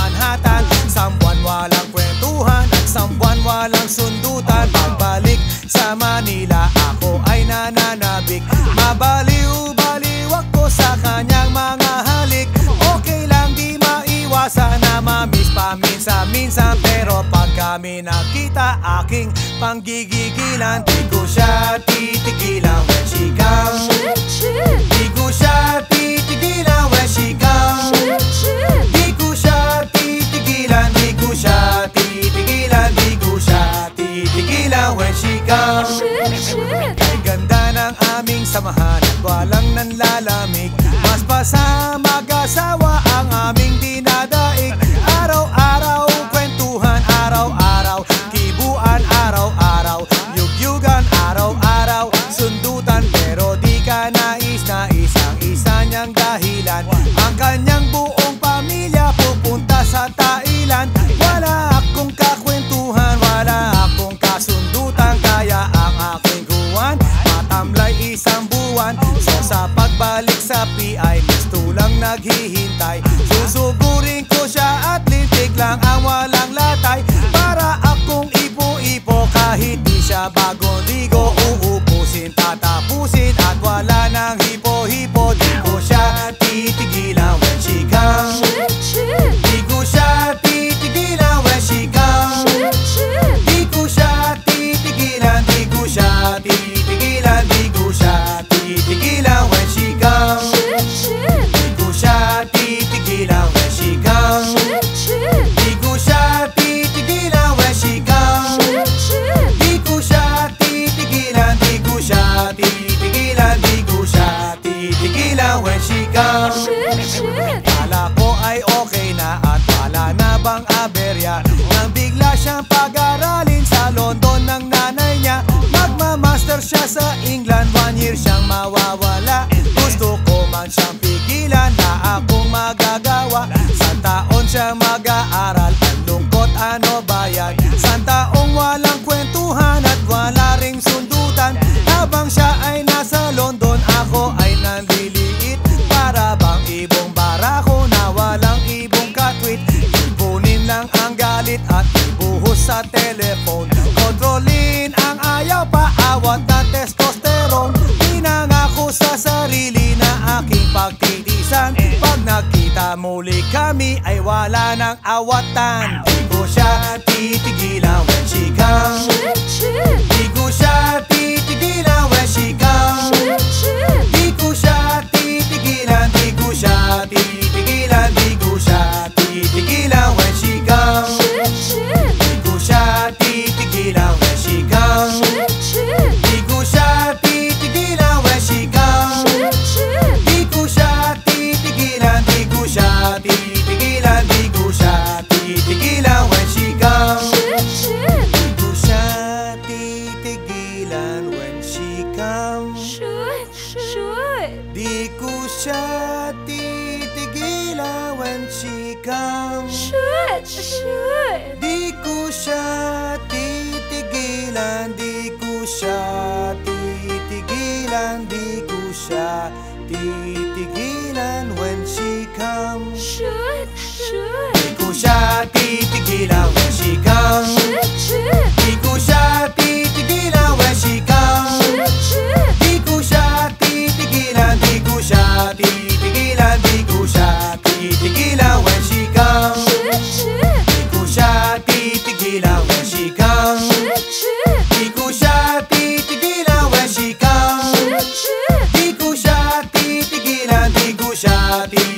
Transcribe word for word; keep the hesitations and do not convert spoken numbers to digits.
Manhattan. Sambuan walang kwentuhan at sambuan walang sundutan. Pagbalik sa Manila ako ay nananabik. Mabaliw-baliw ako sa kanyang mga halik. Okay lang di maiwasan na mamiss paminsan-minsan, pero pag kami nakita aking panggigigilan. Di ko siya titigilan when she comes. Di ko siya titigilan when she comes. Di ko siya titigilan, di ko siya titigilan, di ko siya titigilan when she comes. Kay ganda ng aming samahan at walang nanlalamig. Mas pa sa mag-asawa ang aming dinadaig. Araw-araw kwentuhan, araw-araw kibuan, araw-araw yugyugan, araw-araw sundutan. Pero di ka nais-nais ang isa niyang dahilan. Ang kanyang buong pamilya pupunta sa Thailand. Wala akong kakwentuhan, wala akong kasundutan. Kaya ang aking kuwan matamlay isang buwan. So sa pagbalik sa P I, gusto lang naghihintay. Susuburin ko siya at lintik lang ang walang latay. Para akong ipo-ipo kahit di siya bagong ligo. Uupusin, tatapusin at wala nang hipo-hipo. Di ko siya titigilan when she comes. Di ko siya titigilan when she comes. Di ko siya titigilan, di ko siya titigilan, di ko siya titigilan when she comes. Di ko siya titigilan when she comes. Di ko siya titigilan when she comes. Di ko siya titigilan, di ko siya titigilan, di ko siya titigilan when she comes. Kala ko ay okay na at wala na bang aberya, nang bigla siyang pag-aralin sa London ng nanay niya. Magmamaster siya sa England, one year siyang mawawala. Gusto ko man siyang pigilan, na akong magagawa. San taon siya mag-aaral, ang lungkot ano ba yan? San taong walang kwentuhan at wala ring sundutan. Habang siya ay nasa London, ako ay nanliliit. Para bang ibong barako na walang ibong katwit. Ipunin lang ang galit at ibuhos sa telephone. Kontrolin ang ayaw, paawat na testosterone. Pinangako sa sarili na aking pagtitisan. Pag nakita muli kami ay wala nang awatan. Di ko siya titigilan when she comes. Di ko siya titigilan when she comes. Di ko siya titigilan, di ko siya titigilan, di ko siya titigilan when she comes. Di ko siya titigilan when she comes. Di ko siya titigilan when she comes. Di ko siya titigilan, di ko siya titigilan, di ko siya titigilan when she comes. Di ko siya titigilan when she comes. Should, should. Di ko siya titigilan when she comes. Should, should. Di ko siya titigilan, di ko siya titigilan, di ko siya titigilan when she comes. Should, should. Di ko siya titigilan when she comes. Should, should. Di ko siya titigilan when she comes. Should, should. Di ko siya titigilan, di ko siya titigilan, di ko siya titigilan when she comes. Should, should. Di ko siya titigilan when she comes. Should, should. Di ko siya titigilan when she comes. Should, should. Di ko siya titigilan, di ko siya titigilan.